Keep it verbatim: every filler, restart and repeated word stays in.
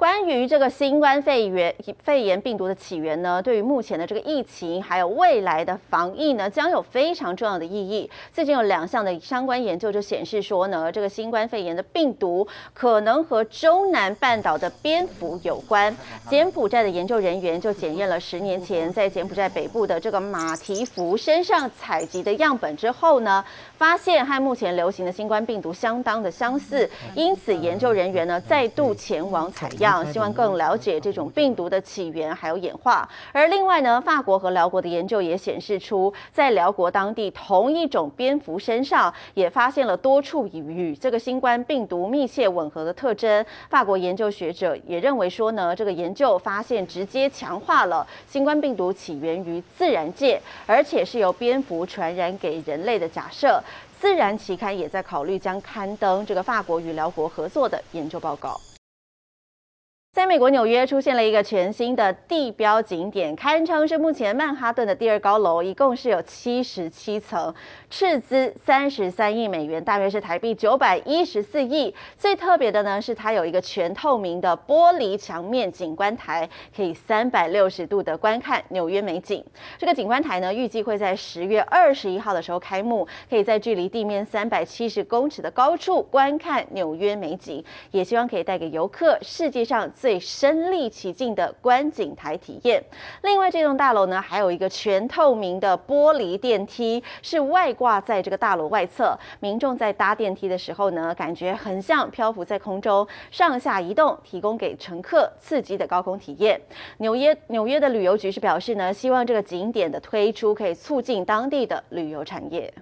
关于这个新冠肺炎肺炎病毒的起源呢，对于目前的这个疫情还有未来的防疫呢，将有非常重要的意义。最近有两项的相关研究就显示说呢，这个新冠肺炎的病毒可能和中南半岛的蝙蝠有关。柬埔寨的研究人员就检验了十年前在柬埔寨北部的这个马蹄蝠身上采集的样本之后呢，发现和目前流行的新冠病毒相当的相似，因此研究人员呢再度前往采样。希望更了解这种病毒的起源还有演化。而另外呢，法国和辽国的研究也显示出，在辽国当地同一种蝙蝠身上也发现了多处与这个新冠病毒密切吻合的特征。法国研究学者也认为说呢，这个研究发现直接强化了新冠病毒起源于自然界，而且是由蝙蝠传染给人类的假设。自然期刊也在考虑将刊登这个法国与辽国合作的研究报告。在美国纽约出现了一个全新的地标景点，堪称是目前曼哈顿的第二高楼，一共是有七十七层，斥资三十三亿美元，大约是台币九百一十四亿。最特别的呢是它有一个全透明的玻璃墙面景观台，可以三百六十度的观看纽约美景。这个景观台呢预计会在十月二十一号的时候开幕，可以在距离地面三百七十公尺的高处观看纽约美景，也希望可以带给游客世界上最身临其境的观景台体验。另外，这栋大楼呢还有一个全透明的玻璃电梯，是外挂在这个大楼外侧。民众在搭电梯的时候呢，感觉很像漂浮在空中，上下移动，提供给乘客刺激的高空体验。纽约纽约的旅游局是表示呢，希望这个景点的推出可以促进当地的旅游产业。